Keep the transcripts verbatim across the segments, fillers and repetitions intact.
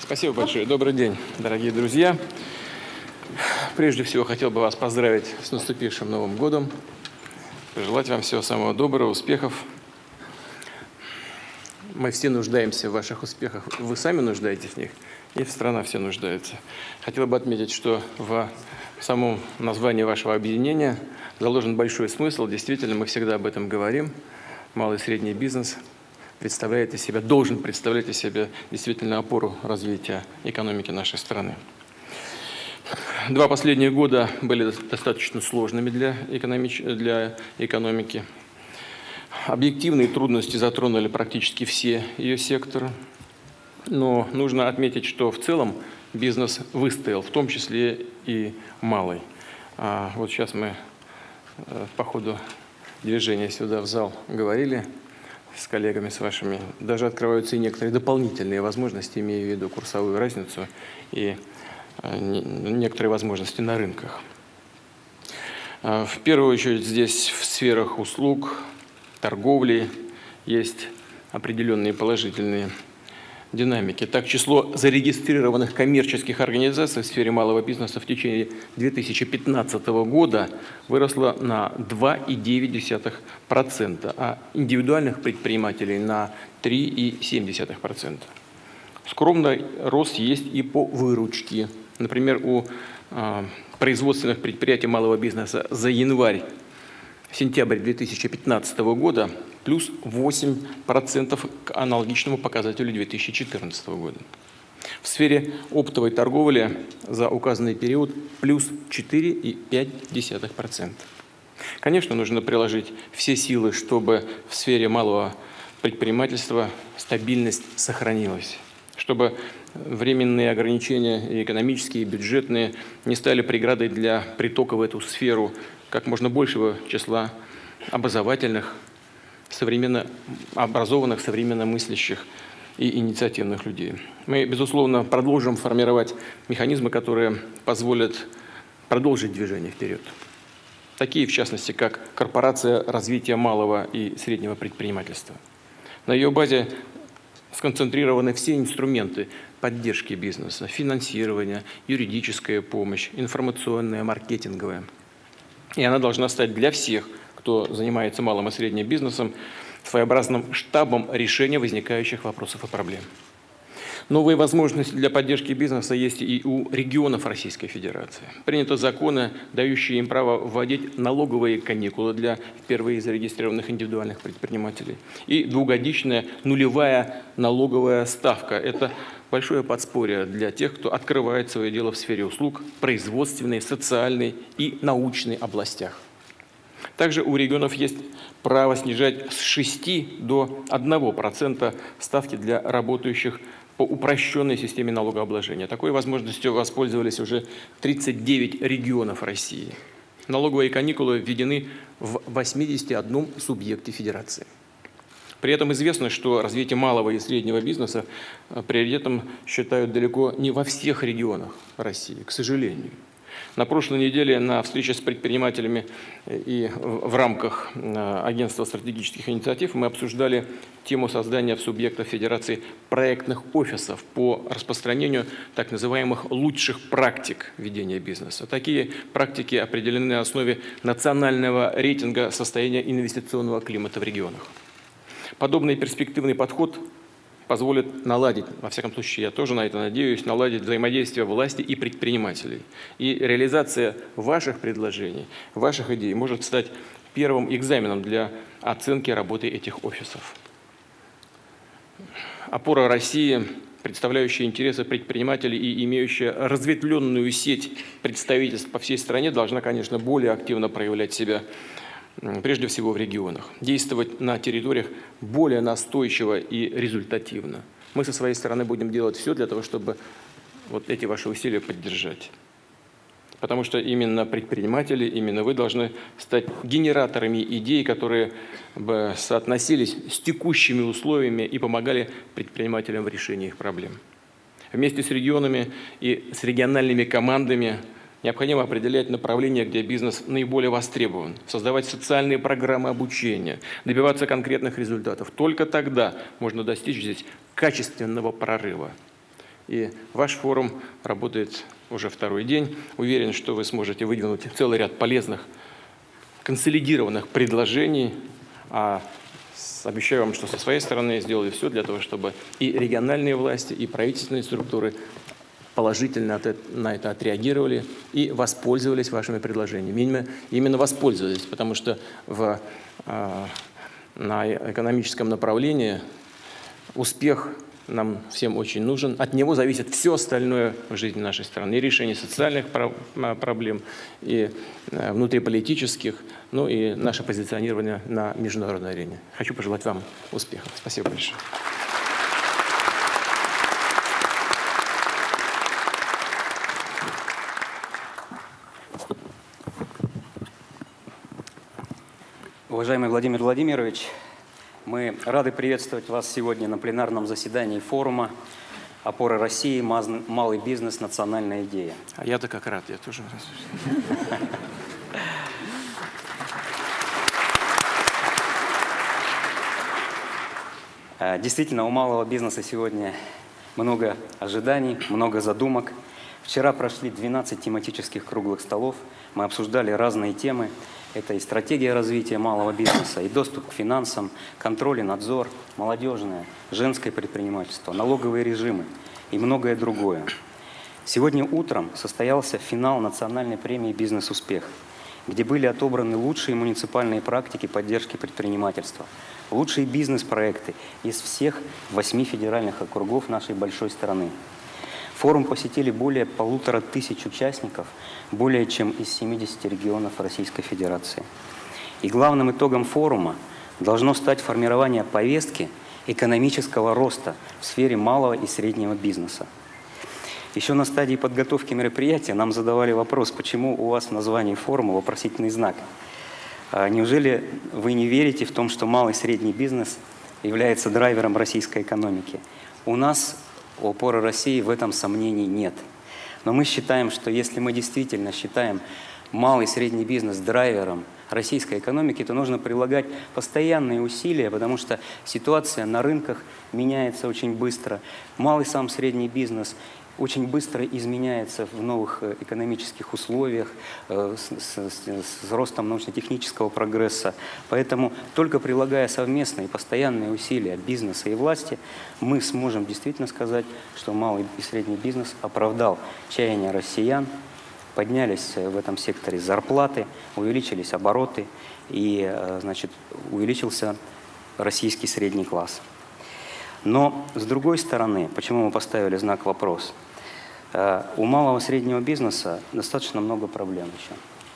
Спасибо большое. Добрый день, дорогие друзья. Прежде всего, хотел бы вас поздравить с наступившим Новым годом, пожелать вам всего самого доброго, успехов. Мы все нуждаемся в ваших успехах, вы сами нуждаетесь в них, и страна все нуждается. Хотел бы отметить, что в самом названии вашего объединения заложен большой смысл. Действительно, мы всегда об этом говорим. Малый и средний бизнес представляет из себя, должен представлять из себя действительно опору развития экономики нашей страны. Два последних года были достаточно сложными для, экономич... для экономики. Объективные трудности затронули практически все ее секторы. Но нужно отметить, что в целом бизнес выстоял, в том числе и малый. А вот сейчас мы по ходу движения сюда в зал говорили с коллегами, с вашими. Даже открываются и некоторые дополнительные возможности, имея в виду курсовую разницу и некоторые возможности на рынках. В первую очередь здесь в сферах услуг, торговли есть определенные положительные динамики. Так, число зарегистрированных коммерческих организаций в сфере малого бизнеса в течение две тысячи пятнадцатого года выросло на два и девять десятых процента, а индивидуальных предпринимателей на три и семь десятых процента. Скромный рост есть и по выручке. Например, у э, производственных предприятий малого бизнеса за январь-сентябрь две тысячи пятнадцатого года плюс восемь процентов к аналогичному показателю две тысячи четырнадцатого года. В сфере оптовой торговли за указанный период плюс четыре и пять десятых процента. Конечно, нужно приложить все силы, чтобы в сфере малого предпринимательства стабильность сохранилась, чтобы временные ограничения и экономические, и бюджетные не стали преградой для притока в эту сферу как можно большего числа образовательных, современно образованных, современно мыслящих и инициативных людей. Мы, безусловно, продолжим формировать механизмы, которые позволят продолжить движение вперед. Такие, в частности, как Корпорация развития малого и среднего предпринимательства. На ее базе сконцентрированы все инструменты поддержки бизнеса, финансирование, юридическая помощь, информационная, маркетинговая. И она должна стать для всех, кто занимается малым и средним бизнесом, своеобразным штабом решения возникающих вопросов и проблем. Новые возможности для поддержки бизнеса есть и у регионов Российской Федерации. Приняты законы, дающие им право вводить налоговые каникулы для впервые зарегистрированных индивидуальных предпринимателей. И двухгодичная нулевая налоговая ставка. Это большое подспорье для тех, кто открывает свое дело в сфере услуг, производственной, социальной и научной областях. Также у регионов есть право снижать с шести до одного процента ставки для работающих по упрощенной системе налогообложения. Такой возможностью воспользовались уже тридцать девять регионов России. Налоговые каникулы введены в восьмидесяти одном субъекте федерации. При этом известно, что развитие малого и среднего бизнеса приоритетом считают далеко не во всех регионах России, к сожалению. На прошлой неделе на встрече с предпринимателями и в рамках Агентства стратегических инициатив мы обсуждали тему создания в субъектах Федерации проектных офисов по распространению так называемых лучших практик ведения бизнеса. Такие практики определены на основе национального рейтинга состояния инвестиционного климата в регионах. Подобный перспективный подход позволит наладить, во всяком случае, я тоже на это надеюсь, наладить взаимодействие власти и предпринимателей. И реализация ваших предложений, ваших идей может стать первым экзаменом для оценки работы этих офисов. Опора России, представляющая интересы предпринимателей и имеющая разветвленную сеть представительств по всей стране, должна, конечно, более активно проявлять себя прежде всего в регионах, действовать на территориях более настойчиво и результативно. Мы со своей стороны будем делать все для того, чтобы вот эти ваши усилия поддержать. Потому что именно предприниматели, именно вы должны стать генераторами идей, которые бы соотносились с текущими условиями и помогали предпринимателям в решении их проблем. Вместе с регионами и с региональными командами необходимо определять направления, где бизнес наиболее востребован, создавать социальные программы обучения, добиваться конкретных результатов. Только тогда можно достичь здесь качественного прорыва. И ваш форум работает уже второй день. Уверен, что вы сможете выдвинуть целый ряд полезных, консолидированных предложений. А обещаю вам, что со своей стороны я сделаю все для того, чтобы и региональные власти, и правительственные структуры положительно на это отреагировали и воспользовались вашими предложениями. Именно, именно воспользовались, потому что в, на экономическом направлении успех нам всем очень нужен. От него зависит все остальное в жизни нашей страны. И решение социальных проблем, и внутриполитических, ну и наше позиционирование на международной арене. Хочу пожелать вам успехов. Спасибо большое. Уважаемый Владимир Владимирович, мы рады приветствовать вас сегодня на пленарном заседании форума «Опора России. Малый бизнес. Национальная идея». А я-то как рад, я тоже. Действительно, у малого бизнеса сегодня много ожиданий, много задумок. Вчера прошли двенадцать тематических круглых столов. Мы обсуждали разные темы. Это и стратегия развития малого бизнеса, и доступ к финансам, контроль и надзор, молодежное, женское предпринимательство, налоговые режимы и многое другое. Сегодня утром состоялся финал национальной премии «Бизнес-успех», где были отобраны лучшие муниципальные практики поддержки предпринимательства, лучшие бизнес-проекты из всех восьми федеральных округов нашей большой страны. Форум посетили более полутора тысяч участников, более чем из семидесяти регионов Российской Федерации. И главным итогом форума должно стать формирование повестки экономического роста в сфере малого и среднего бизнеса. Еще на стадии подготовки мероприятия нам задавали вопрос, почему у вас в названии форума вопросительный знак. Неужели вы не верите в том, что малый и средний бизнес является драйвером российской экономики? У нас у «Опоры России» в этом сомнений нет. Но мы считаем, что если мы действительно считаем малый и средний бизнес драйвером российской экономики, то нужно прилагать постоянные усилия, потому что ситуация на рынках меняется очень быстро. Малый сам средний бизнес очень быстро изменяется в новых экономических условиях, с, с, с ростом научно-технического прогресса. Поэтому только прилагая совместные постоянные усилия бизнеса и власти, мы сможем действительно сказать, что малый и средний бизнес оправдал чаяния россиян, поднялись в этом секторе зарплаты, увеличились обороты и, значит, увеличился российский средний класс. Но с другой стороны, почему мы поставили знак «вопрос»? У малого и среднего бизнеса достаточно много проблем еще.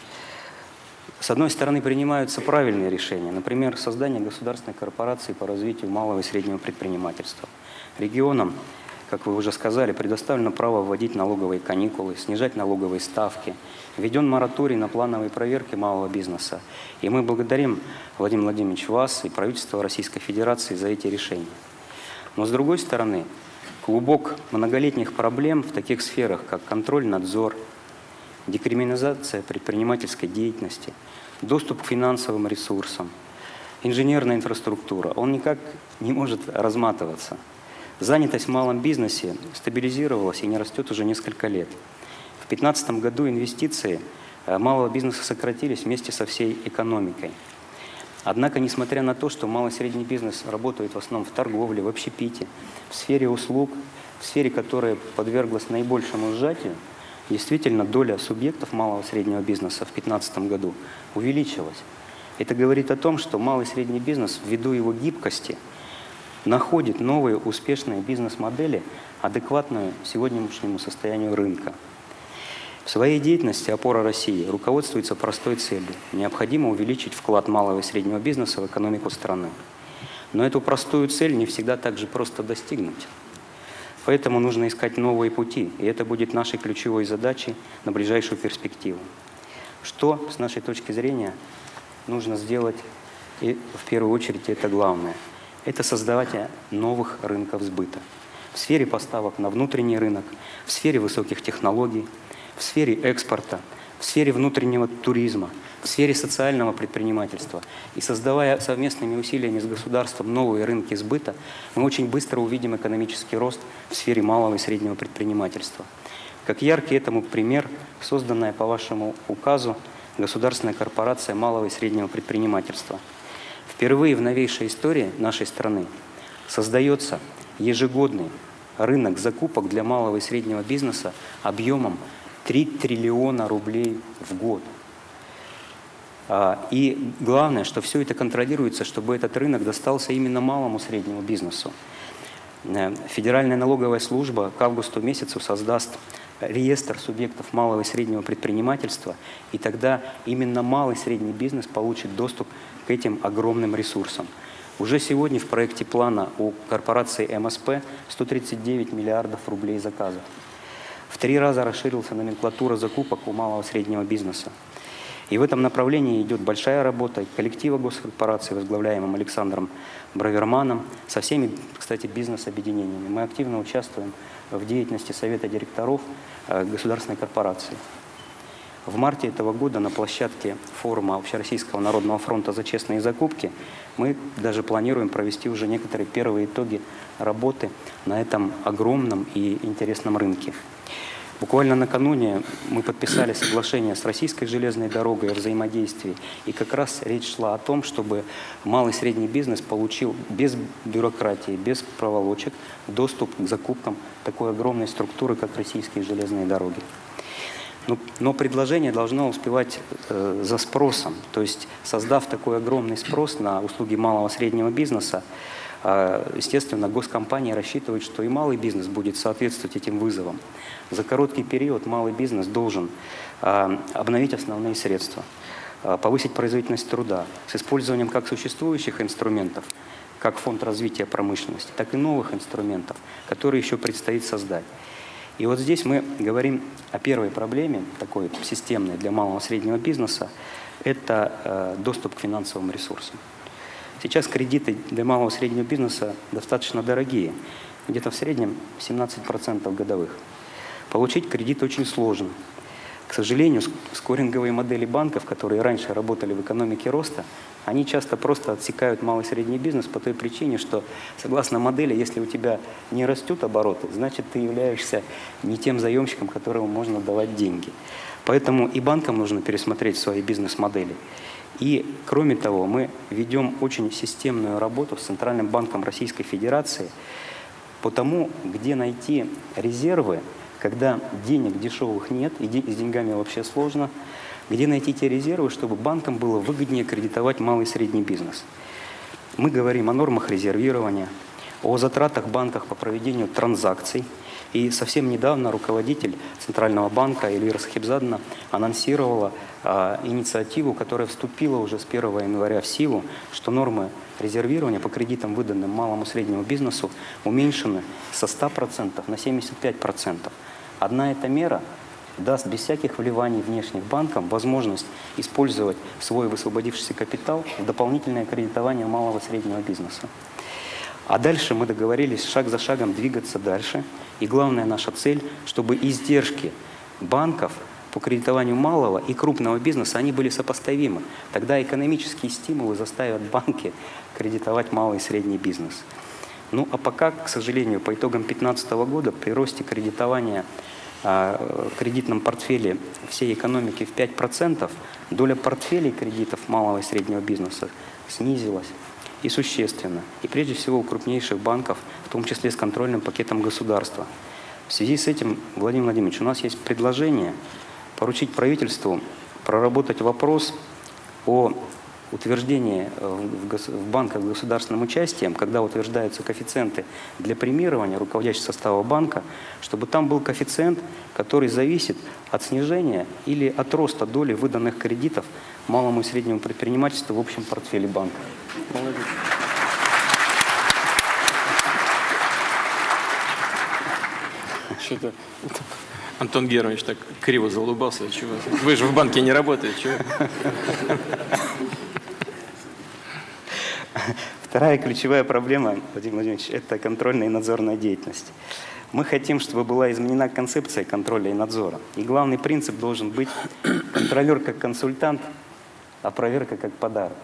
С одной стороны, принимаются правильные решения, например, создание государственной корпорации по развитию малого и среднего предпринимательства. Регионам, как вы уже сказали, предоставлено право вводить налоговые каникулы, снижать налоговые ставки, введен мораторий на плановые проверки малого бизнеса. И мы благодарим, Владимир Владимирович, вас и правительство Российской Федерации за эти решения. Но с другой стороны, клубок многолетних проблем в таких сферах, как контроль, надзор, декриминализация предпринимательской деятельности, доступ к финансовым ресурсам, инженерная инфраструктура, он никак не может разматываться. Занятость в малом бизнесе стабилизировалась и не растет уже несколько лет. В две тысячи пятнадцатом году инвестиции малого бизнеса сократились вместе со всей экономикой. Однако, несмотря на то, что малый и средний бизнес работает в основном в торговле, в общепите, в сфере услуг, в сфере, которая подверглась наибольшему сжатию, действительно доля субъектов малого и среднего бизнеса в две тысячи пятнадцатом году увеличилась. Это говорит о том, что малый и средний бизнес, ввиду его гибкости, находит новые успешные бизнес-модели, адекватную сегодняшнему состоянию рынка. В своей деятельности «Опора России» руководствуется простой целью. Необходимо увеличить вклад малого и среднего бизнеса в экономику страны. Но эту простую цель не всегда так же просто достигнуть. Поэтому нужно искать новые пути, и это будет нашей ключевой задачей на ближайшую перспективу. Что, с нашей точки зрения, нужно сделать, и в первую очередь это главное, это создавать новых рынков сбыта. В сфере поставок на внутренний рынок, в сфере высоких технологий, в сфере экспорта, в сфере внутреннего туризма, в сфере социального предпринимательства. И создавая совместными усилиями с государством новые рынки сбыта, мы очень быстро увидим экономический рост в сфере малого и среднего предпринимательства. Как яркий этому пример, созданная по вашему указу государственная корпорация малого и среднего предпринимательства. Впервые в новейшей истории нашей страны создается ежегодный рынок закупок для малого и среднего бизнеса объемом три триллиона рублей в год. И главное, что все это контролируется, чтобы этот рынок достался именно малому и среднему бизнесу. Федеральная налоговая служба к августу месяцу создаст реестр субъектов малого и среднего предпринимательства, и тогда именно малый и средний бизнес получит доступ к этим огромным ресурсам. Уже сегодня в проекте плана у корпорации эм эс пэ сто тридцать девять миллиардов рублей заказов. В три раза расширилась номенклатура закупок у малого и среднего бизнеса. И в этом направлении идет большая работа коллектива госкорпорации, возглавляемым Александром Браверманом, со всеми, кстати, бизнес-объединениями. Мы активно участвуем в деятельности Совета директоров государственной корпорации. В марте этого года на площадке форума Общероссийского народного фронта за честные закупки мы даже планируем провести уже некоторые первые итоги работы на этом огромном и интересном рынке. Буквально накануне мы подписали соглашение с Российской железной дорогой о взаимодействии, и как раз речь шла о том, чтобы малый и средний бизнес получил без бюрократии, без проволочек доступ к закупкам такой огромной структуры, как Российские железные дороги. Но, но предложение должно успевать э, за спросом, то есть создав такой огромный спрос на услуги малого и среднего бизнеса, э, естественно, госкомпании рассчитывают, что и малый бизнес будет соответствовать этим вызовам. За короткий период малый бизнес должен э, обновить основные средства, э, повысить производительность труда с использованием как существующих инструментов, как фонд развития промышленности, так и новых инструментов, которые еще предстоит создать. И вот здесь мы говорим о первой проблеме, такой системной для малого и среднего бизнеса, это э, доступ к финансовым ресурсам. Сейчас кредиты для малого и среднего бизнеса достаточно дорогие, где-то в среднем семнадцать процентов годовых. Получить кредит очень сложно. К сожалению, скоринговые модели банков, которые раньше работали в экономике роста, они часто просто отсекают малый и средний бизнес по той причине, что согласно модели, если у тебя не растут обороты, значит ты являешься не тем заемщиком, которому можно давать деньги. Поэтому и банкам нужно пересмотреть свои бизнес-модели. И кроме того, мы ведем очень системную работу с Центральным банком Российской Федерации по тому, где найти резервы, когда денег дешевых нет, и с деньгами вообще сложно, где найти те резервы, чтобы банкам было выгоднее кредитовать малый и средний бизнес. Мы говорим о нормах резервирования, о затратах банков по проведению транзакций. И совсем недавно руководитель Центрального банка Эльвира Сахибзадовна анонсировала а, инициативу, которая вступила уже с первого января в силу, что нормы резервирования по кредитам, выданным малому и среднему бизнесу, уменьшены со ста процентов на семьдесят пять процентов. Одна эта мера даст без всяких вливаний внешних банкам возможность использовать свой высвободившийся капитал в дополнительное кредитование малого и среднего бизнеса. А дальше мы договорились шаг за шагом двигаться дальше. И главная наша цель, чтобы издержки банков по кредитованию малого и крупного бизнеса, они были сопоставимы. Тогда экономические стимулы заставят банки кредитовать малый и средний бизнес. Ну а пока, к сожалению, по итогам две тысячи пятнадцатого года при росте кредитования в кредитном портфеле всей экономики в пять процентов, доля портфелей кредитов малого и среднего бизнеса снизилась и существенно. И прежде всего у крупнейших банков, в том числе с контрольным пакетом государства. В связи с этим, Владимир Владимирович, у нас есть предложение поручить правительству проработать вопрос о утверждении в банках с государственным участием, когда утверждаются коэффициенты для премирования руководящего состава банка, чтобы там был коэффициент, который зависит от снижения или от роста доли выданных кредитов малому и среднему предпринимательству в общем портфеле банка. Молодец. Что-то Антон Германович так криво заулыбался. Чего? Вы же в банке не работаете. Чего? Вторая ключевая проблема, Владимир Владимирович, это контрольная и надзорная деятельность. Мы хотим, чтобы была изменена концепция контроля и надзора. И главный принцип должен быть контролер как консультант, а проверка как подарок.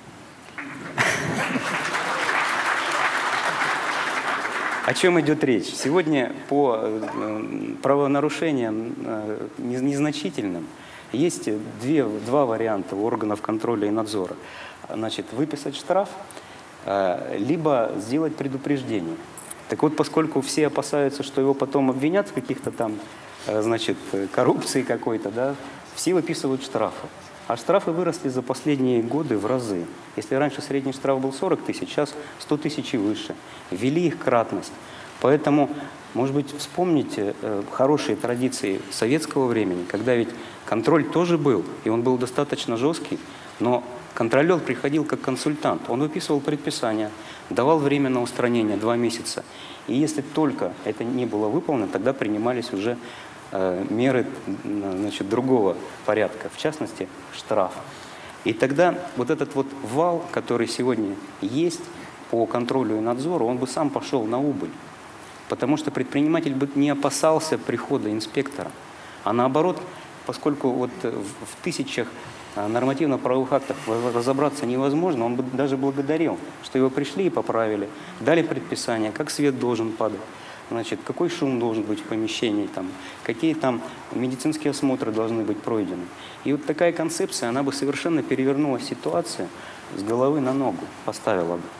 О чем идет речь? Сегодня по правонарушениям незначительным есть две, два варианта у органов контроля и надзора. Значит, выписать штраф, либо сделать предупреждение. Так вот, поскольку все опасаются, что его потом обвинят в каких-то там, значит, коррупции какой-то, да, все выписывают штрафы. А штрафы выросли за последние годы в разы. Если раньше средний штраф был сорок тысяч, сейчас сто тысяч и выше. Ввели их кратность. Поэтому, может быть, вспомните э, хорошие традиции советского времени, когда ведь контроль тоже был, и он был достаточно жесткий, но контролер приходил как консультант. Он выписывал предписания, давал время на устранение, два месяца. И если только это не было выполнено, тогда принимались уже э, меры, значит, другого порядка, в частности, штраф. И тогда вот этот вот вал, который сегодня есть по контролю и надзору, он бы сам пошел на убыль. Потому что предприниматель бы не опасался прихода инспектора. А наоборот, поскольку вот в тысячах нормативно-правовых актов разобраться невозможно, он бы даже благодарил, что его пришли и поправили, дали предписание, как свет должен падать, значит, какой шум должен быть в помещении, там, какие там медицинские осмотры должны быть пройдены. И вот такая концепция, она бы совершенно перевернула ситуацию с головы на ногу, поставила бы.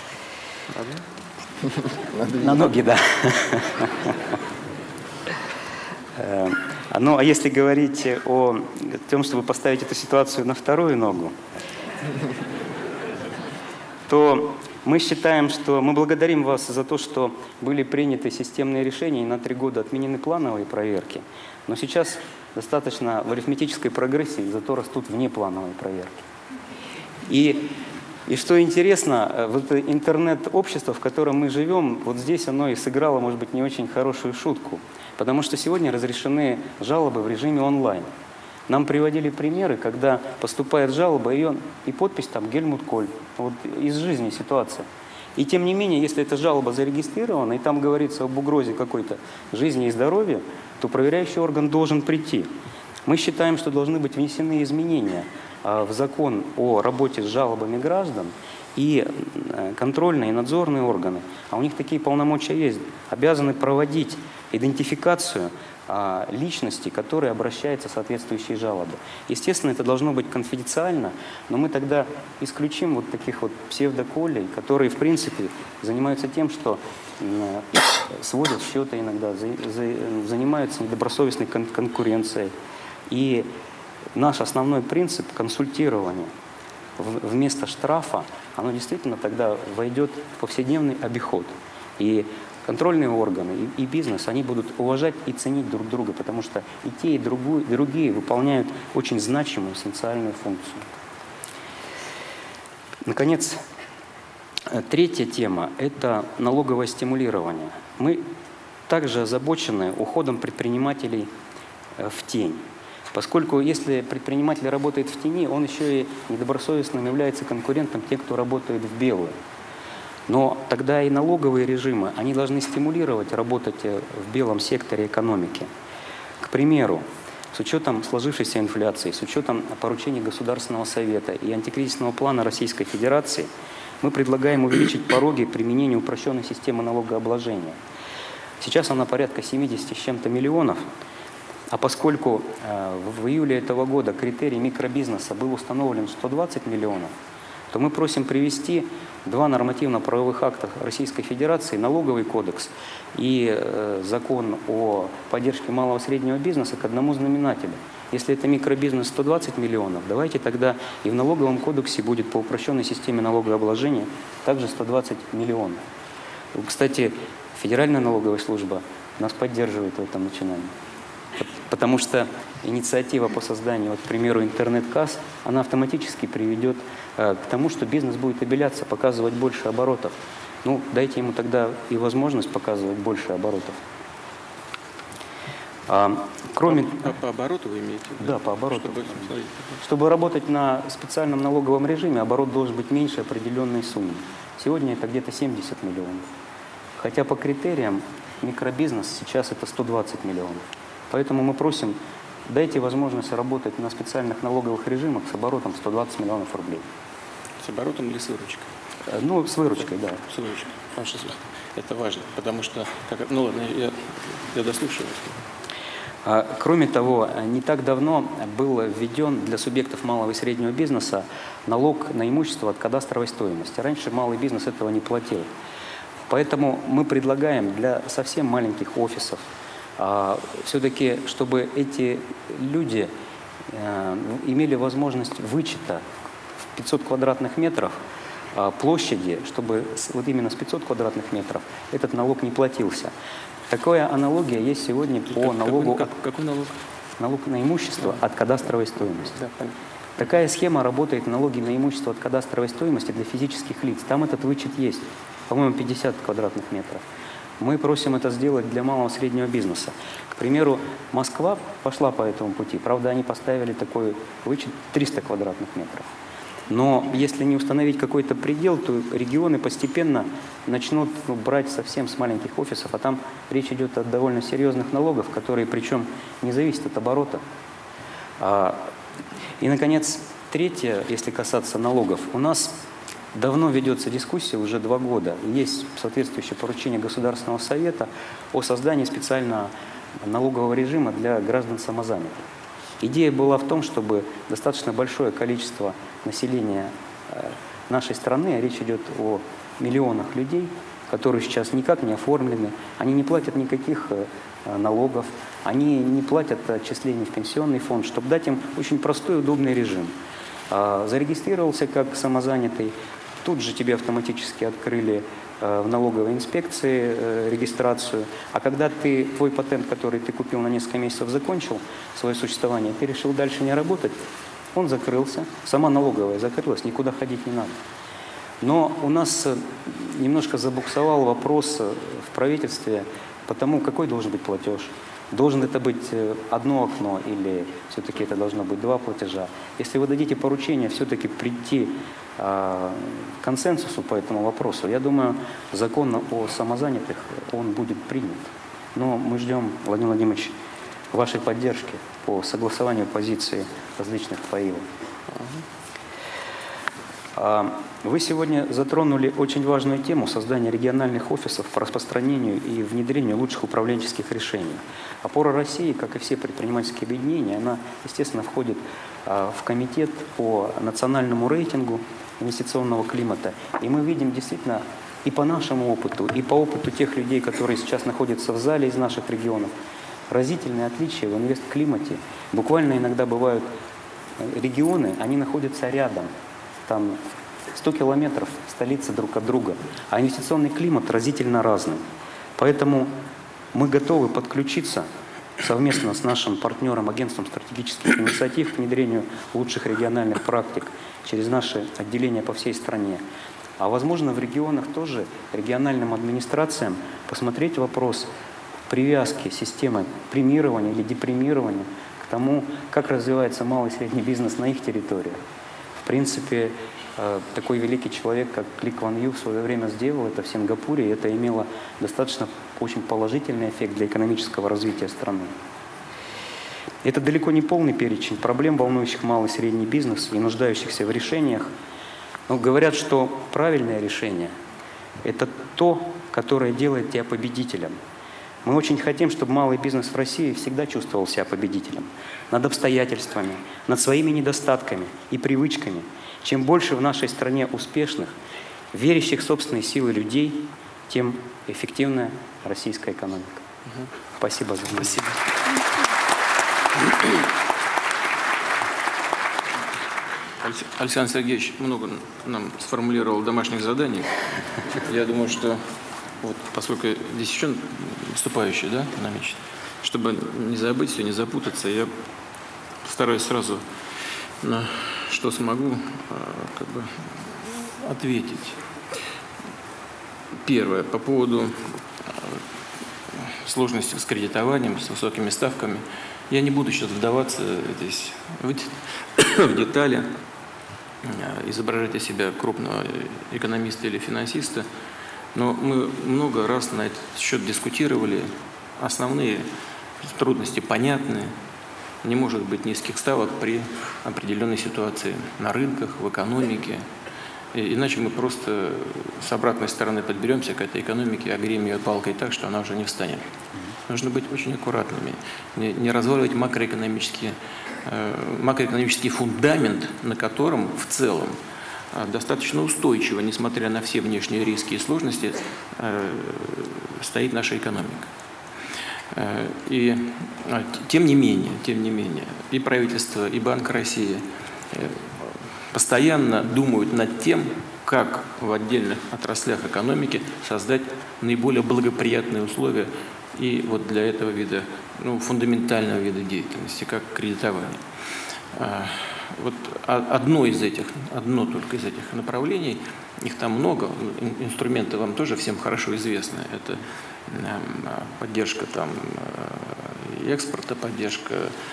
На ноги, да. Ну, а если говорить о том, чтобы поставить эту ситуацию на вторую ногу, то мы считаем, что мы благодарим вас за то, что были приняты системные решения, и на три года отменены плановые проверки. Но сейчас достаточно в арифметической прогрессии, зато растут внеплановые проверки. И И что интересно, вот интернет-общество, в котором мы живем, вот здесь оно и сыграло, может быть, не очень хорошую шутку. Потому что сегодня разрешены жалобы в режиме онлайн. Нам приводили примеры, когда поступает жалоба, и, он, и подпись там «Гельмут Коль». Вот из жизни ситуация. И тем не менее, если эта жалоба зарегистрирована, и там говорится об угрозе какой-то жизни и здоровью, то проверяющий орган должен прийти. Мы считаем, что должны быть внесены изменения в закон о работе с жалобами граждан, и контрольные и надзорные органы, а у них такие полномочия есть, обязаны проводить идентификацию а, личности, которые обращаются в соответствующие жалобы. Естественно, это должно быть конфиденциально, но мы тогда исключим вот таких вот псевдоколей, которые, в принципе, занимаются тем, что э, сводят счеты иногда, за, за, занимаются недобросовестной кон конкуренцией. И наш основной принцип консультирования вместо штрафа, оно действительно тогда войдет в повседневный обиход. И контрольные органы, и, и бизнес, они будут уважать и ценить друг друга, потому что и те, и другую, и другие выполняют очень значимую социальную функцию. Наконец, третья тема – это налоговое стимулирование. Мы также озабочены уходом предпринимателей в тень. Поскольку если предприниматель работает в тени, он еще и недобросовестным является конкурентом тех, кто работает в белую. Но тогда и налоговые режимы, они должны стимулировать работать в белом секторе экономики. К примеру, с учетом сложившейся инфляции, с учетом поручений Государственного совета и антикризисного плана Российской Федерации, мы предлагаем увеличить пороги применения упрощенной системы налогообложения. Сейчас она порядка семидесяти с чем-то миллионов. А поскольку э, в июле этого года критерий микробизнеса был установлен сто двадцать миллионов, то мы просим привести два нормативно-правовых акта Российской Федерации, налоговый кодекс и э, закон о поддержке малого и среднего бизнеса к одному знаменателю. Если это микробизнес сто двадцать миллионов, давайте тогда и в налоговом кодексе будет по упрощенной системе налогообложения также сто двадцать миллионов. Кстати, Федеральная налоговая служба нас поддерживает в этом начинании. Потому что инициатива по созданию, вот, к примеру, интернет-касс, она автоматически приведет э, к тому, что бизнес будет обеляться, показывать больше оборотов. Ну, дайте ему тогда и возможность показывать больше оборотов. А, кроме... по, по обороту вы имеете? Да, по обороту. Чтобы... Чтобы работать на специальном налоговом режиме, оборот должен быть меньше определенной суммы. Сегодня это где-то семьдесят миллионов. Хотя по критериям микробизнес сейчас это сто двадцать миллионов. Поэтому мы просим, дайте возможность работать на специальных налоговых режимах с оборотом сто двадцать миллионов рублей. С оборотом или с выручкой? Ну, с выручкой, да. С выручкой. Потому что это важно, потому что... Как, ну ладно, я, я дослушаю. Кроме того, не так давно был введен для субъектов малого и среднего бизнеса налог на имущество от кадастровой стоимости. Раньше малый бизнес этого не платил. Поэтому мы предлагаем для совсем маленьких офисов все-таки, чтобы эти люди имели возможность вычета в пятьсот квадратных метров площади, чтобы вот именно с пятисот квадратных метров этот налог не платился. Такая аналогия есть сегодня по как, налогу... Какой, какой налог? Налог на имущество Да. от кадастровой стоимости. Да, понятно. Такая схема работает в налоге на имущество от кадастровой стоимости для физических лиц. Там этот вычет есть, по-моему, пятьдесят квадратных метров. Мы просим это сделать для малого и среднего бизнеса. К примеру, Москва пошла по этому пути. Правда, они поставили такой вычет триста квадратных метров. Но если не установить какой-то предел, то регионы постепенно начнут ну, брать совсем с маленьких офисов, а там речь идет о довольно серьезных налогах, которые причем не зависят от оборота. И, наконец, третье, если касаться налогов, у нас давно ведется дискуссия, уже два года, есть соответствующее поручение Государственного совета о создании специального налогового режима для граждан самозанятых. Идея была в том, чтобы достаточно большое количество населения нашей страны, а речь идет о миллионах людей, которые сейчас никак не оформлены, они не платят никаких налогов, они не платят отчислений в пенсионный фонд, чтобы дать им очень простой и удобный режим. Зарегистрировался как самозанятый, тут же тебе автоматически открыли в налоговой инспекции регистрацию, а когда ты, твой патент, который ты купил на несколько месяцев, закончил свое существование, ты решил дальше не работать, он закрылся, сама налоговая закрылась, никуда ходить не надо. Но у нас немножко забуксовал вопрос в правительстве по тому, какой должен быть платеж. Должен это быть одно окно или все-таки это должно быть два платежа. Если вы дадите поручение все-таки прийти к консенсусу по этому вопросу, я думаю, закон о самозанятых, он будет принят. Но мы ждем, Владимир Владимирович, вашей поддержки по согласованию позиции различных ФАИЛов. Вы сегодня затронули очень важную тему создания региональных офисов по распространению и внедрению лучших управленческих решений. Опора России, как и все предпринимательские объединения, она, естественно, входит в комитет по национальному рейтингу инвестиционного климата. И мы видим действительно и по нашему опыту, и по опыту тех людей, которые сейчас находятся в зале из наших регионов, разительные отличия в инвестклимате. Буквально иногда бывают регионы, они находятся рядом. Там сто километров столицы друг от друга, а инвестиционный климат разительно разный. Поэтому мы готовы подключиться совместно с нашим партнером, агентством стратегических инициатив к внедрению лучших региональных практик через наши отделения по всей стране. А возможно, в регионах тоже региональным администрациям посмотреть вопрос привязки системы премирования или депремирования к тому, как развивается малый и средний бизнес на их территориях. В принципе, такой великий человек, как Ли Куан Ю, в свое время сделал это в Сингапуре, и это имело достаточно очень положительный эффект для экономического развития страны. Это далеко не полный перечень проблем, волнующих малый и средний бизнес и нуждающихся в решениях. Но говорят, что правильное решение – это то, которое делает тебя победителем. Мы очень хотим, чтобы малый бизнес в России всегда чувствовал себя победителем над обстоятельствами, над своими недостатками и привычками. Чем больше в нашей стране успешных, верящих в собственные силы людей, тем эффективнее российская экономика. Угу. Спасибо за внимание. Спасибо. Александр Сергеевич много нам сформулировал домашних заданий. Я думаю, что вот, поскольку здесь еще выступающий, да, намечен, чтобы не забыть все, не запутаться, я постараюсь сразу на что смогу как бы ответить. Первое, по поводу сложности с кредитованием, с высокими ставками. Я не буду сейчас вдаваться здесь в детали. изображать из себя крупного экономиста или финансиста, но мы много раз на этот счет дискутировали. Основные трудности понятны. Не может быть низких ставок при определенной ситуации на рынках, в экономике. И иначе мы просто с обратной стороны подберемся к этой экономике, огреем ее палкой так, что она уже не встанет. Нужно быть очень аккуратными, не, не разваливать макроэкономический, э, макроэкономический фундамент, на котором в целом э, достаточно устойчиво, несмотря на все внешние риски и сложности, э, стоит наша экономика. Э, и э, тем не менее, тем не менее, и правительство, и Банк России э, постоянно думают над тем, как в отдельных отраслях экономики создать наиболее благоприятные условия и вот для этого вида, ну, фундаментального вида деятельности, как кредитование. Вот одно из этих, одно только из этих направлений, их там много, инструменты вам тоже всем хорошо известны. Это поддержка там экспорта, поддержка,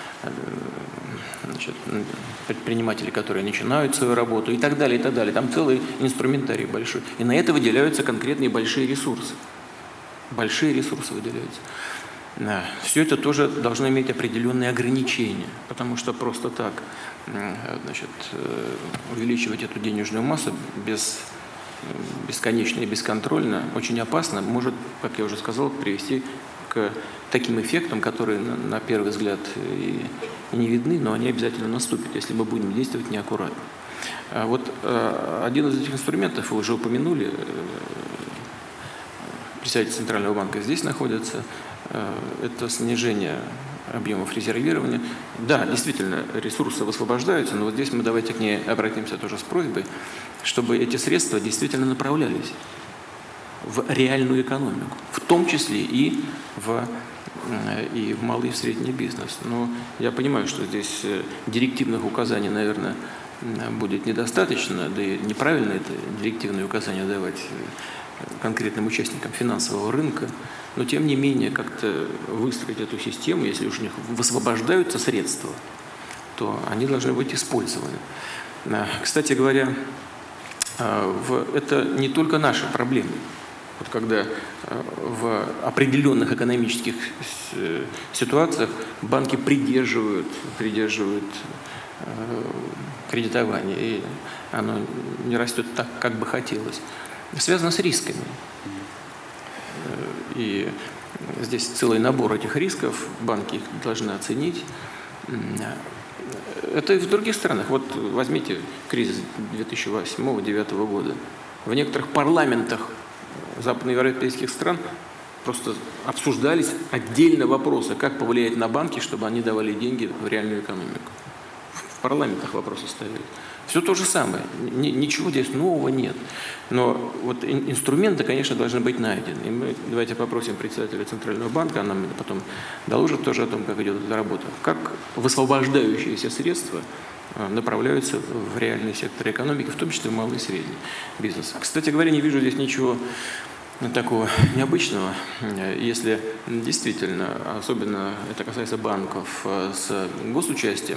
значит, предпринимателей, которые начинают свою работу и так далее, и так далее. Там целый инструментарий большой. И на это выделяются конкретные большие ресурсы. Большие ресурсы выделяются. Да. Все это тоже должно иметь определенные ограничения, потому что просто так, значит, увеличивать эту денежную массу без, бесконечно и бесконтрольно очень опасно, может, как я уже сказал, привести к таким эффектам, которые на, на первый взгляд и, и не видны, но они обязательно наступят, если мы будем действовать неаккуратно. А вот а, один из этих инструментов, вы уже упомянули, представитель Центрального банка здесь находится, это снижение объемов резервирования. Да, действительно, ресурсы высвобождаются, но вот здесь мы давайте к ней обратимся тоже с просьбой, чтобы эти средства действительно направлялись в реальную экономику, в том числе и в, и в малый и в средний бизнес. Но я понимаю, что здесь директивных указаний, наверное, будет недостаточно, да и неправильно это директивные указания давать конкретным участникам финансового рынка, но тем не менее как-то выстроить эту систему, если уж у них высвобождаются средства, то они должны быть использованы. Кстати говоря, это не только наши проблемы. Вот когда в определенных экономических ситуациях банки придерживают, придерживают кредитование, и оно не растет так, как бы хотелось, связано с рисками. И здесь целый набор этих рисков, банки их должны оценить. Это и в других странах. Вот возьмите кризис две тысячи восьмого — две тысячи девятого года. В некоторых парламентах западноевропейских стран просто обсуждались отдельно вопросы, как повлиять на банки, чтобы они давали деньги в реальную экономику. В парламентах вопросы стояли. Все то же самое. Ничего здесь нового нет. Но вот инструменты, конечно, должны быть найдены. И мы давайте попросим председателя Центрального банка, она мне потом доложит тоже о том, как идет эта работа, как высвобождающиеся средства направляются в реальный сектор экономики, в том числе в малый и средний бизнес. Кстати говоря, не вижу здесь ничего такого необычного, если действительно, особенно это касается банков с госучастием,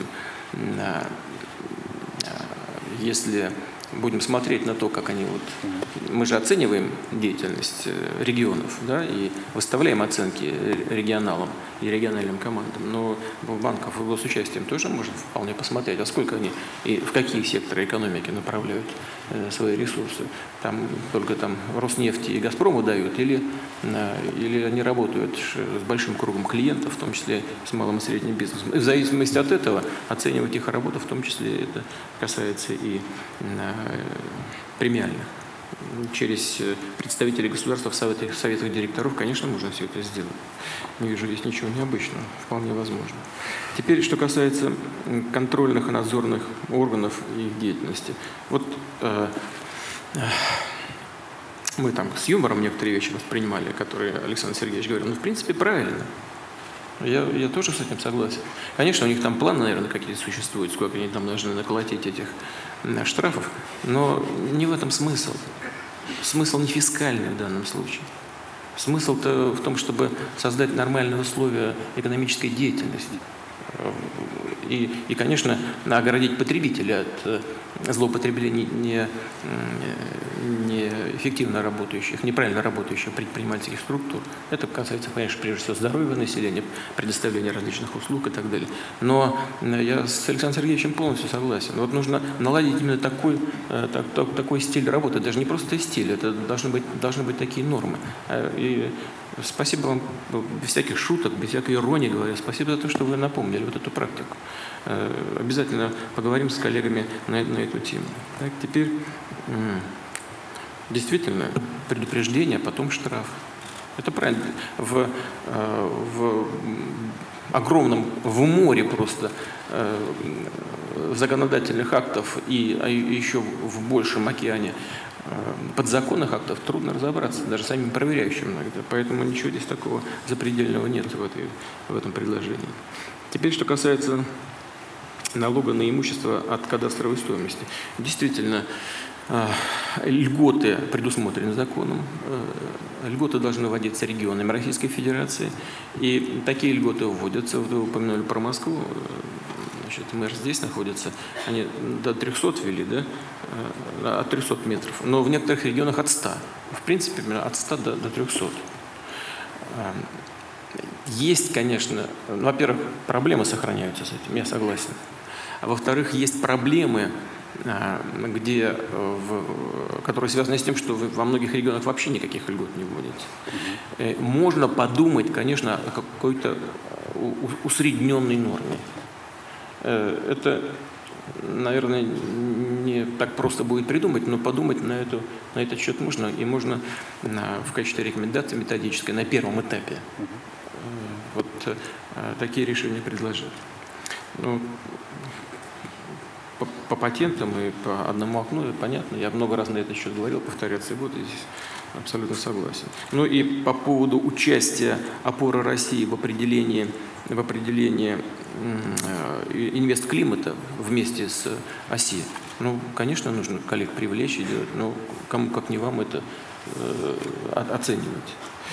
если будем смотреть на то, как они вот, мы же оцениваем деятельность регионов, да, и выставляем оценки регионалам и региональным командам, но банков с госучастием тоже можно вполне посмотреть, а сколько они и в какие секторы экономики направляют э, свои ресурсы. Там только там Роснефти и Газпрому дают, или, э, или они работают с большим кругом клиентов, в том числе с малым и средним бизнесом. И в зависимости от этого оценивать их работу, в том числе это касается и э, премиальных. Через представителей государства в советах, в советах директоров, конечно, можно все это сделать. Не вижу здесь ничего необычного, вполне возможно. Теперь, что касается контрольных и надзорных органов и их деятельности. Вот э, э, мы там с юмором некоторые вещи воспринимали, которые Александр Сергеевич говорил, ну, в принципе, правильно. Я, я тоже с этим согласен. Конечно, у них там планы, наверное, какие-то существуют, сколько они там должны наколотить этих штрафов, но не в этом смысл. Смысл не фискальный в данном случае. Смысл-то в том, чтобы создать нормальные условия экономической деятельности. И, и, конечно, оградить потребителя от злоупотребления не, неэффективно работающих, неправильно работающих предпринимательских структур. Это касается, конечно, прежде всего здоровья населения, предоставления различных услуг и так далее. Но я с Александром Сергеевичем полностью согласен. Вот нужно наладить именно такой, так, так, такой стиль работы. Даже не просто стиль, это должны быть, должны быть такие нормы. И спасибо вам, без всяких шуток, без всякой иронии говоря, спасибо за то, что вы напомнили вот эту практику. Обязательно поговорим с коллегами на, на эту тему. Так, теперь действительно предупреждение, потом штраф. Это правильно. В, в огромном, в море просто законодательных актов и а еще в большем океане подзаконных актов трудно разобраться, даже самим проверяющим иногда. Поэтому ничего здесь такого запредельного нет в, этой, в этом предложении. Теперь, что касается налога на имущество от кадастровой стоимости. Действительно, льготы предусмотрены законом, льготы должны вводиться регионами Российской Федерации, и такие льготы вводятся. Вы упомянули про Москву, значит, мэр здесь находится, они до трёхсот ввели, да, от трёхсот метров, но в некоторых регионах от ста, в принципе, от ста до, до трёхсот. Есть, конечно, во-первых, проблемы сохраняются с этим, я согласен. А во-вторых, есть проблемы, где, в, которые связаны с тем, что во многих регионах вообще никаких льгот не вводится. Можно подумать, конечно, о какой-то усредненной норме. Это, наверное, не так просто будет придумать, но подумать на, эту, на этот счет можно, и можно на, в качестве рекомендации методической на первом этапе вот такие решения предложить. Ну, по, по патентам и по одному окну, понятно, я много раз на этот счет говорил, повторяться и буду, здесь абсолютно согласен. Ну и по поводу участия опоры России в определении, в определении инвестклимата вместе с ОСИ, ну, конечно, нужно коллег привлечь и делать, но кому как не вам это э, оценивать.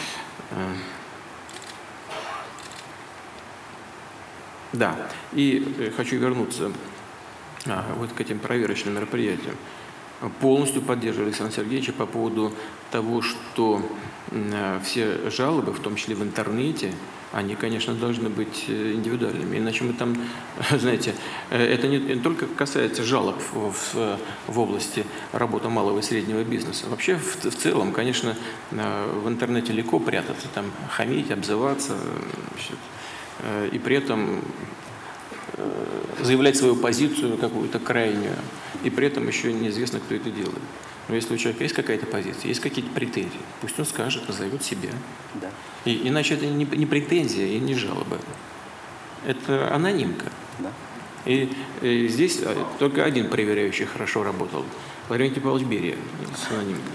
Да, и хочу вернуться а, вот к этим проверочным мероприятиям. Полностью поддерживаю Александра Сергеевича по поводу того, что а, все жалобы, в том числе в интернете, они, конечно, должны быть индивидуальными. Иначе мы там, знаете, это не, не только касается жалоб в, в, в области работы малого и среднего бизнеса. Вообще, в, в целом, конечно, в интернете легко прятаться, там, хамить, обзываться, значит, и при этом заявлять свою позицию какую-то крайнюю, и при этом еще неизвестно, кто это делает. Но если у человека есть какая-то позиция, есть какие-то претензии, пусть он скажет, назовет себя. Да. И, иначе это не, не претензия и не жалоба. Это анонимка. Да. И, и здесь только один проверяющий хорошо работал. Лаврентий Павлович Берия с анонимкой.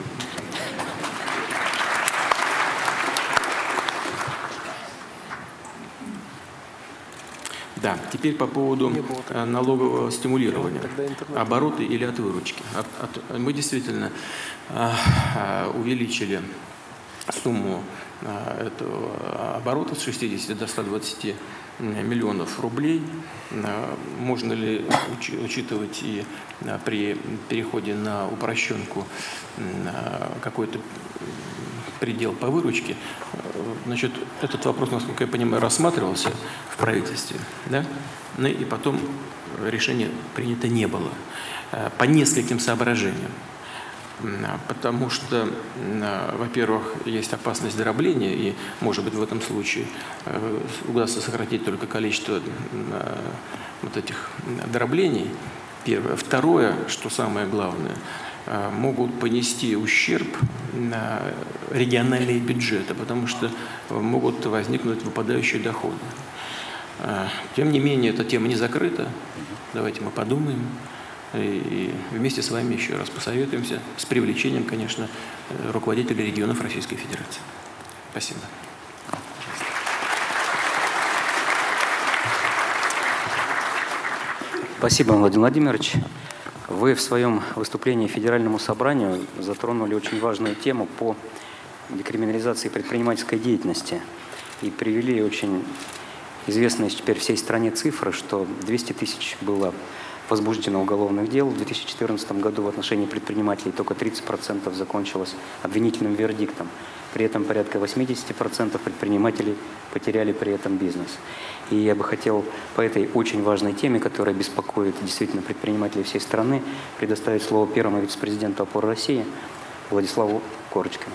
Да, теперь по поводу налогового стимулирования, обороты или от выручки. От, от, мы действительно а, увеличили сумму а, этого оборота с шестидесяти до ста двадцати миллионов рублей. А, можно ли уч, учитывать и а, при переходе на упрощенку а, какой-то предел по выручке? Значит, этот вопрос, насколько я понимаю, рассматривался в правительстве, да? Ну и потом решение принято не было по нескольким соображениям. Потому что, во-первых, есть опасность дробления, и, может быть, в этом случае удастся сократить только количество вот этих дроблений. Первое. Второе, что самое главное, могут понести ущерб на региональные бюджеты, потому что могут возникнуть выпадающие доходы. Тем не менее, эта тема не закрыта. Давайте мы подумаем и вместе с вами еще раз посоветуемся с привлечением, конечно, руководителей регионов Российской Федерации. Спасибо. Спасибо, Владимир Владимирович. Вы в своем выступлении Федеральному собранию затронули очень важную тему по декриминализации предпринимательской деятельности и привели очень известные теперь всей стране цифры, что двести тысяч было возбуждено уголовных дел в две тысячи четырнадцатом году в отношении предпринимателей, только тридцать процентов закончилось обвинительным вердиктом. При этом порядка восемьдесят процентов предпринимателей потеряли при этом бизнес. И я бы хотел по этой очень важной теме, которая беспокоит действительно предпринимателей всей страны, предоставить слово первому вице-президенту «Опоры России» Владиславу Корочкину.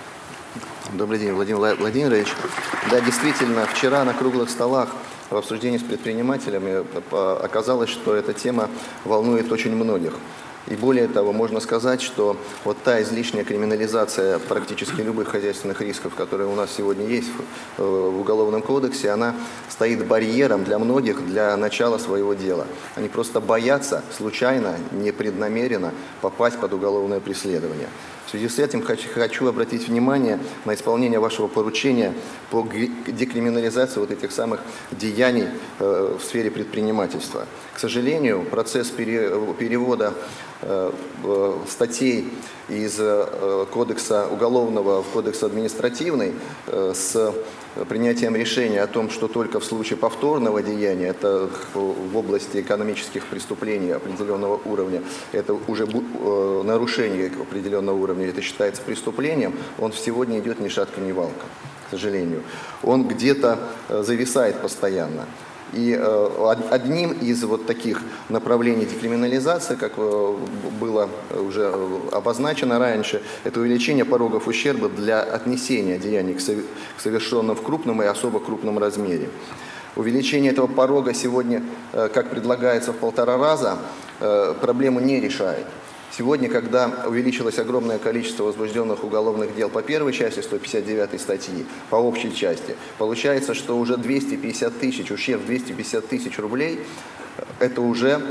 Добрый день, Владимир Владимирович. Да, действительно, вчера на круглых столах в обсуждении с предпринимателями оказалось, что эта тема волнует очень многих. И более того, можно сказать, что вот та излишняя криминализация практически любых хозяйственных рисков, которые у нас сегодня есть в, в Уголовном кодексе, она стоит барьером для многих для начала своего дела. Они просто боятся случайно, непреднамеренно попасть под уголовное преследование. В связи с этим хочу, хочу обратить внимание на исполнение вашего поручения по декриминализации вот этих самых деяний э, в сфере предпринимательства. К сожалению, процесс пере, перевода э, статей из э, кодекса уголовного в кодекс административный э, с принятием решения о том, что только в случае повторного деяния, это в области экономических преступлений определенного уровня, это уже э, нарушение определенного уровня, это считается преступлением, он сегодня идет ни шатка, ни валка, к сожалению. Он где-то зависает постоянно. И э, одним из вот таких направлений декриминализации, как э, было уже обозначено раньше, это увеличение порогов ущерба для отнесения деяний к совершенным в крупном и особо крупном размере. Увеличение этого порога сегодня, э, как предлагается, в полтора раза, э, проблему не решает. Сегодня, когда увеличилось огромное количество возбужденных уголовных дел по первой части сто пятьдесят девятой статьи, по общей части, получается, что уже двести пятьдесят тысяч, ущерб двести пятьдесят тысяч рублей, это уже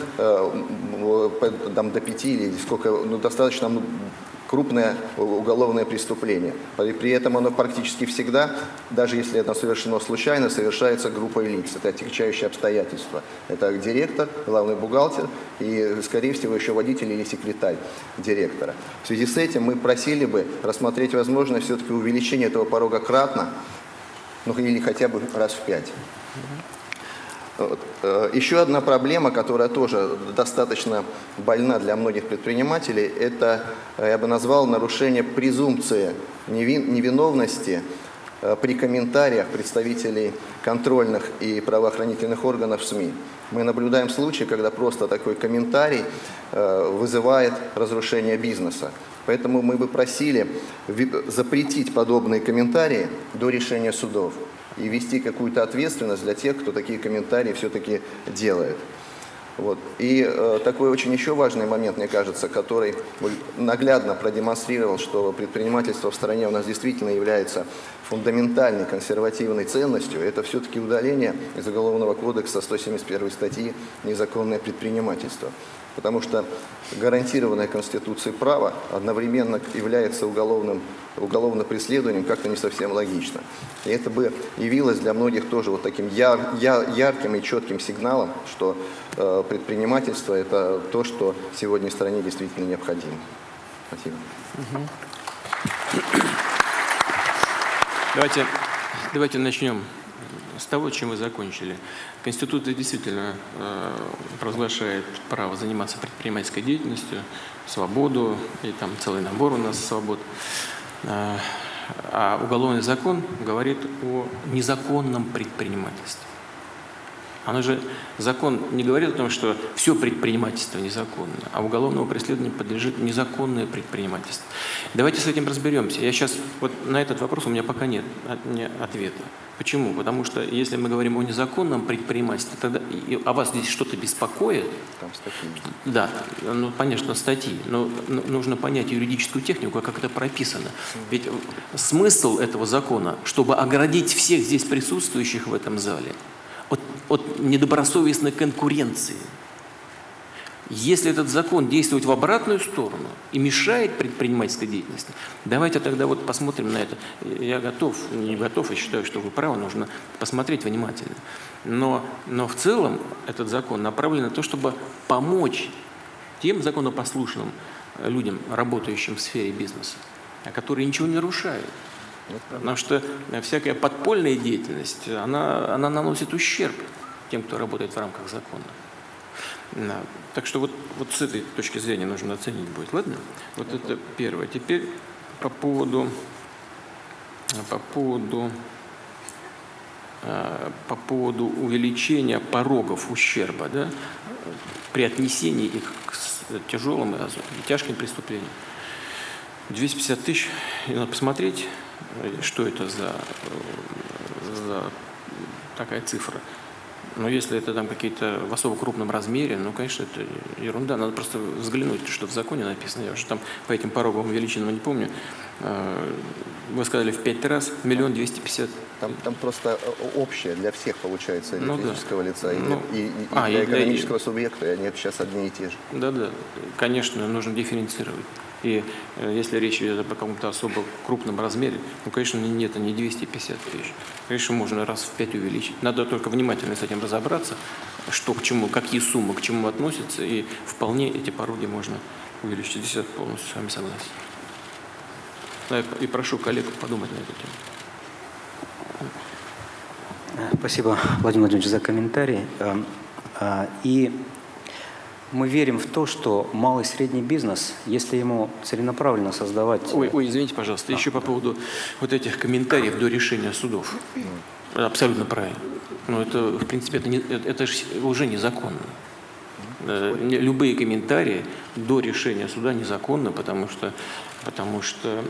э, там, до пяти или сколько, ну, достаточно ну, крупное уголовное преступление. При этом оно практически всегда, даже если это совершено случайно, совершается группой лиц. Это отягчающие обстоятельства. Это директор, главный бухгалтер и, скорее всего, еще водитель или секретарь директора. В связи с этим мы просили бы рассмотреть возможность все-таки увеличения этого порога кратно, ну или хотя бы раз в пять. Еще одна проблема, которая тоже достаточно больна для многих предпринимателей, это, я бы назвал, нарушение презумпции невиновности при комментариях представителей контрольных и правоохранительных органов СМИ. Мы наблюдаем случаи, когда просто такой комментарий вызывает разрушение бизнеса. Поэтому мы бы просили запретить подобные комментарии до решения судов и ввести какую-то ответственность для тех, кто такие комментарии все-таки делает. Вот. И э, такой очень еще важный момент, мне кажется, который наглядно продемонстрировал, что предпринимательство в стране у нас действительно является фундаментальной консервативной ценностью, это все-таки удаление из Уголовного кодекса сто семьдесят первой статьи «Незаконное предпринимательство». Потому что гарантированное Конституцией право одновременно является уголовным, уголовным преследованием, как-то не совсем логично. И это бы явилось для многих тоже вот таким яр, яр, ярким и четким сигналом, что э, предпринимательство – это то, что сегодня в стране действительно необходимо. Спасибо. Давайте, давайте начнем с того, чем вы закончили. Конституция действительно э, провозглашает право заниматься предпринимательской деятельностью, свободу, и там целый набор у нас свобод. Э, а уголовный закон говорит о незаконном предпринимательстве. Оно же, закон не говорит о том, что все предпринимательство незаконно, а уголовному преследованию подлежит незаконное предпринимательство. Давайте с этим разберемся. Я сейчас, вот на этот вопрос у меня пока нет ответа. Почему? Потому что если мы говорим о незаконном предпринимательстве, тогда и, а вас здесь что-то беспокоит? Там статьи. Да, ну, конечно, статьи, но нужно понять юридическую технику, как это прописано. Ведь смысл этого закона, чтобы оградить всех здесь присутствующих в этом зале от, от недобросовестной конкуренции. Если этот закон действует в обратную сторону и мешает предпринимательской деятельности, давайте тогда вот посмотрим на это. Я готов, не готов, я считаю, что вы правы, нужно посмотреть внимательно. Но, но в целом этот закон направлен на то, чтобы помочь тем законопослушным людям, работающим в сфере бизнеса, которые ничего не нарушают. Потому что всякая подпольная деятельность, она, она наносит ущерб тем, кто работает в рамках закона. Да. Так что вот, вот с этой точки зрения нужно оценить будет. Ладно? Вот это первое. Теперь по поводу, по поводу, по поводу увеличения порогов ущерба, да, при отнесении их к тяжелым и тяжким преступлениям. двести пятьдесят тысяч, надо посмотреть, что это за, за такая цифра. Но если это там какие-то в особо крупном размере, ну, конечно, это ерунда. Надо просто взглянуть, что в законе написано. Я уже там по этим пороговым величинам не помню. Вы сказали в пять раз, миллион двести пятьдесят. Там, там просто общее для всех получается, и для ну, физического да. лица, и, ну, для, и, и а, для и экономического для... субъекта, и они сейчас одни и те же. Да-да, конечно, нужно дифференцировать. И э, если речь идет о каком-то особо крупном размере, ну, конечно, нет, не двести пятьдесят тысяч. Конечно, можно раз в пять увеличить. Надо только внимательно с этим разобраться, что к чему, какие суммы к чему относятся, и вполне эти пороги можно увеличить. Здесь я полностью с вами согласен. Да, и прошу коллег подумать на эту тему. Спасибо, Владимир Владимирович, за комментарий. И мы верим в то, что малый и средний бизнес, если ему целенаправленно создавать... Ой, ой, извините, пожалуйста, а. еще по поводу вот этих комментариев до решения судов. Mm. Абсолютно правильно. Но это, в принципе, это, не, это же уже незаконно. Mm. Любые комментарии до решения суда незаконны, потому что, потому что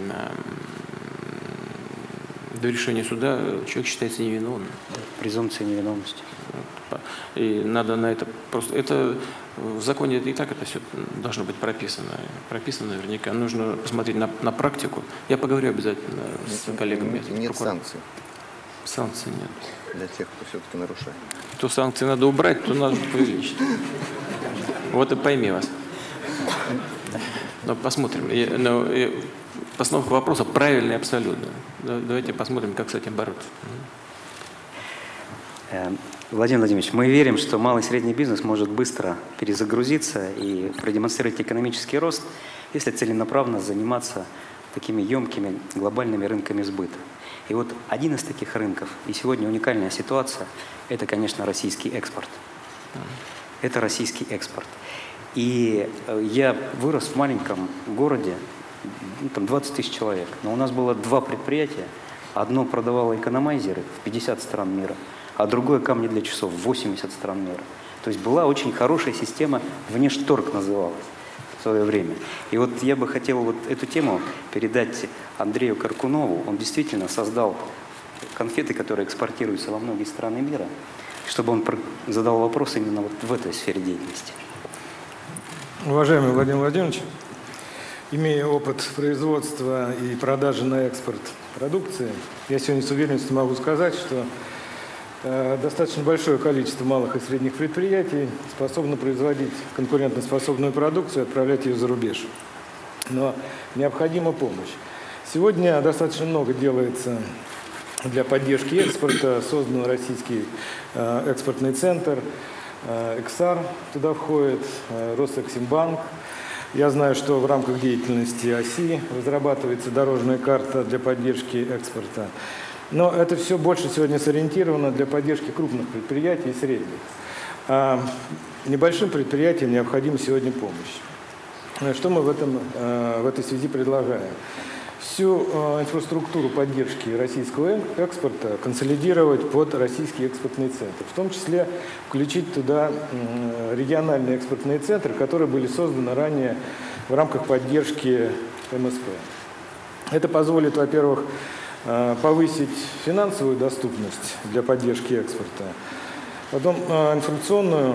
до решения суда человек считается невиновным. Презумпция невиновности. И надо на это просто... Это в законе это и так это все должно быть прописано. Прописано наверняка. Нужно посмотреть на, на практику. Я поговорю обязательно с нет, коллегами. Нет, нет санкций. Санкций нет. Для тех, кто все-таки нарушает. То санкции надо убрать, то надо увеличить. Вот и пойми вас. Но посмотрим. Но постановка вопроса правильная абсолютно. Давайте посмотрим, как с этим бороться. Владимир Владимирович, мы верим, что малый и средний бизнес может быстро перезагрузиться и продемонстрировать экономический рост, если целенаправленно заниматься такими емкими глобальными рынками сбыта. И вот один из таких рынков, и сегодня уникальная ситуация, это, конечно, российский экспорт. Это российский экспорт. И я вырос в маленьком городе, ну, там двадцать тысяч человек, но у нас было два предприятия. Одно продавало экономайзеры в пятьдесят стран мира, а другое камни для часов в восемьдесят стран мира. То есть была очень хорошая система, внешторг называлась в свое время. И вот я бы хотел вот эту тему передать Андрею Каркунову. Он действительно создал конфеты, которые экспортируются во многие страны мира, чтобы он задал вопрос именно вот в этой сфере деятельности. Уважаемый Владимир Владимирович, имея опыт производства и продажи на экспорт продукции, я сегодня с уверенностью могу сказать, что э, достаточно большое количество малых и средних предприятий способно производить конкурентоспособную продукцию и отправлять ее за рубеж. Но необходима помощь. Сегодня достаточно много делается для поддержки экспорта. Создан российский э, экспортный центр, э, Эксар туда входит, э, Росэксимбанк. Я знаю, что в рамках деятельности ОСИ разрабатывается дорожная карта для поддержки экспорта. Но это все больше сегодня сориентировано для поддержки крупных предприятий и средних. А небольшим предприятиям необходима сегодня помощь. Что мы в, этом, в этой связи предлагаем? Всю инфраструктуру поддержки российского экспорта консолидировать под российский экспортный центр. В том числе включить туда региональные экспортные центры, которые были созданы ранее в рамках поддержки эм эс пэ. Это позволит, во-первых, повысить финансовую доступность для поддержки экспорта, потом информационную,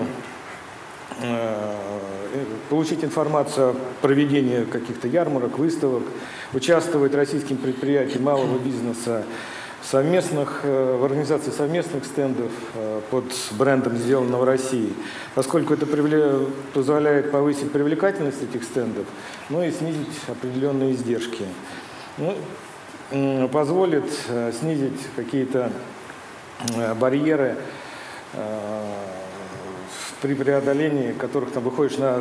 получить информацию о проведении каких-то ярмарок, выставок, участвовать российским предприятиям малого бизнеса в, совместных, в организации совместных стендов под брендом «Сделано в России», поскольку это позволяет повысить привлекательность этих стендов, ну и снизить определенные издержки. Ну, позволит снизить какие-то барьеры при преодолении которых там выходишь на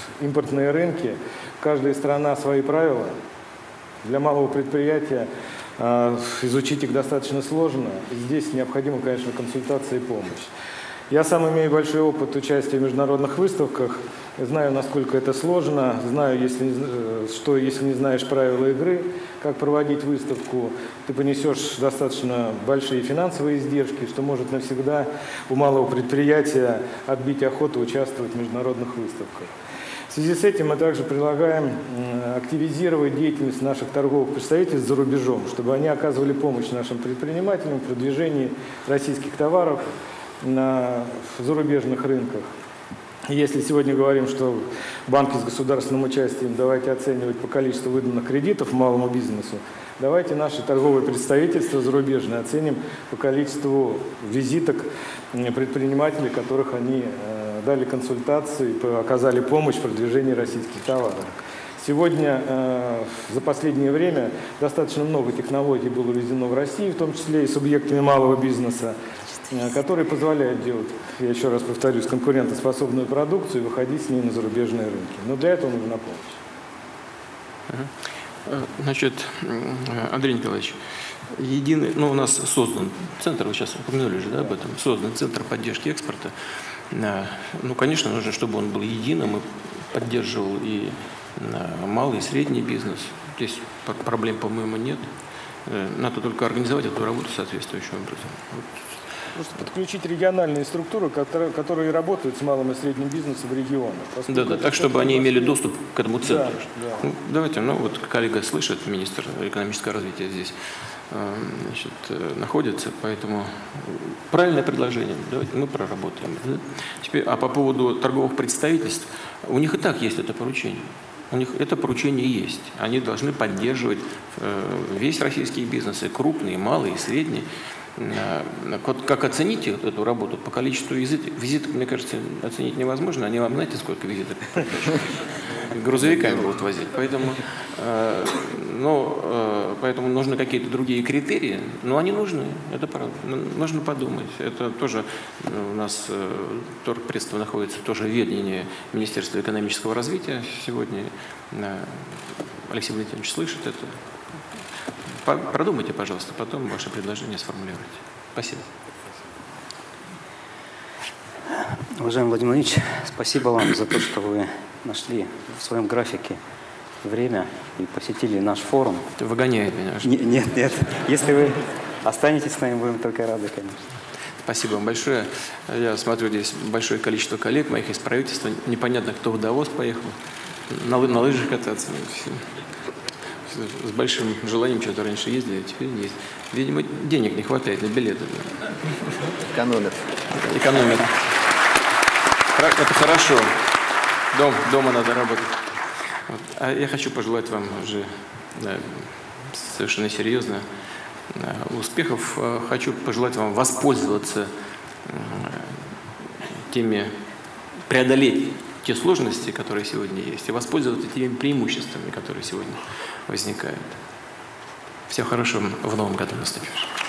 импортные рынки. Каждая страна свои правила. Для малого предприятия изучить их достаточно сложно. Здесь необходима, конечно, консультация и помощь. Я сам имею большой опыт участия в международных выставках, знаю, насколько это сложно, знаю, если, что если не знаешь правила игры, как проводить выставку, ты понесешь достаточно большие финансовые издержки, что может навсегда у малого предприятия отбить охоту участвовать в международных выставках. В связи с этим мы также предлагаем активизировать деятельность наших торговых представительств за рубежом, чтобы они оказывали помощь нашим предпринимателям в продвижении российских товаров на зарубежных рынках. Если сегодня говорим, что банки с государственным участием давайте оценивать по количеству выданных кредитов малому бизнесу, давайте наши торговые представительства зарубежные оценим по количеству визиток предпринимателей, которых они э, дали консультации, оказали помощь в продвижении российских товаров. Сегодня, э, за последнее время, достаточно много технологий было введено в Россию, в том числе и субъектами малого бизнеса, которые позволяют делать, я еще раз повторюсь, конкурентоспособную продукцию и выходить с ней на зарубежные рынки. Но для этого нужна помощь. Значит, Андрей Николаевич, единый, ну, у нас создан центр, вы сейчас упомянули же, да, об этом, создан центр поддержки экспорта. Ну, конечно, нужно, чтобы он был единым и поддерживал и малый, и средний бизнес. Здесь проблем, по-моему, нет. Надо только организовать эту работу соответствующим образом. Просто подключить региональные структуры, которые, которые работают с малым и средним бизнесом в регионах. Да, да, так, чтобы они имели доступ к этому центру. Да, да. Ну, давайте, ну вот коллега слышит, министр экономического развития здесь значит, находится, поэтому правильное предложение, давайте мы проработаем. Да? Теперь, а по поводу торговых представительств, у них и так есть это поручение. У них это поручение есть. Они должны поддерживать весь российский бизнес, и крупный, и малый, и средний. Как оцените эту работу по количеству визиток? Визиток, мне кажется, оценить невозможно. Они вам знаете, сколько визиток? Грузовиками будут возить. Поэтому, э, ну, э, поэтому нужны какие-то другие критерии. Но они нужны. Это правда. Нужно подумать. Это тоже у нас э, торгпредство находится тоже в ведении Министерства экономического развития сегодня. Э, Алексей Валентинович слышит это. Продумайте, пожалуйста, потом ваше предложение сформулируйте. Спасибо. Уважаемый Владимир Владимирович, спасибо вам за то, что вы нашли в своем графике время и посетили наш форум. Выгоняет меня. Не, нет, нет. Если вы останетесь с нами, будем только рады, конечно. Спасибо вам большое. Я смотрю, здесь большое количество коллег моих из правительства. Непонятно, кто в Давос поехал. На, на лыжах кататься. С большим желанием, что-то раньше ездили, а теперь есть. Видимо, денег не хватает на билеты. Экономят. Экономят. Это хорошо. Дом, дома надо работать. Вот. А я хочу пожелать вам уже да, совершенно серьезно успехов. Хочу пожелать вам воспользоваться теми, преодолеть те сложности, которые сегодня есть, и воспользоваться теми преимуществами, которые сегодня возникают. Всего хорошего в новом году наступившем.